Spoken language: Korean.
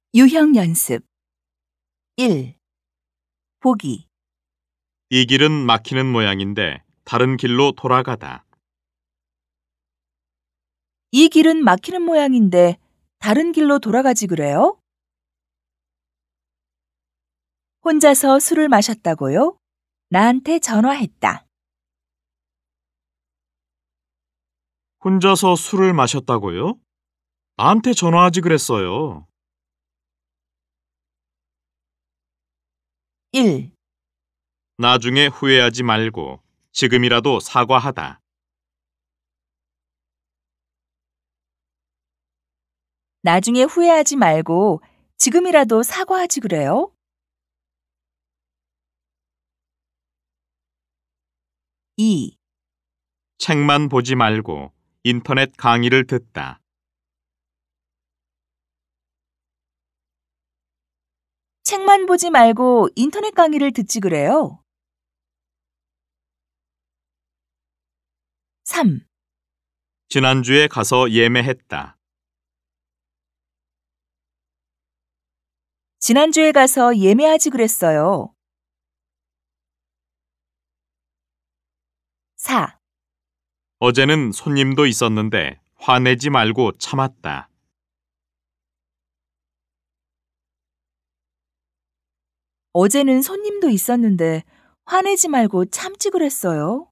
유형 연습 1. 보기 이 길은 막히는 모양인데 다른 길로 돌아가다. 이 길은 막히는 모양인데 다른 길로 돌아가지 그래요? 혼자서 술을 마셨다고요? 나한테 전화했다. 혼자서 술을 마셨다고요? 나한테 전화하지 그랬어요. 1. 나중에 후회하지 말고 지금이라도 사과하다. 나중에 후회하지 말고 지금이라도 사과하지 그래요? 2. 책만 보지 말고 인터넷 강의를 듣다. 책만 보지 말고 인터넷 강의를 듣지 그래요? 3. 지난주에 가서 예매했다. 지난주에 가서 예매하지 그랬어요. 4. 어제는 손님도 있었는데 화내지 말고 참았다. 어제는 손님도 있었는데 화내지 말고 참지 그랬어요.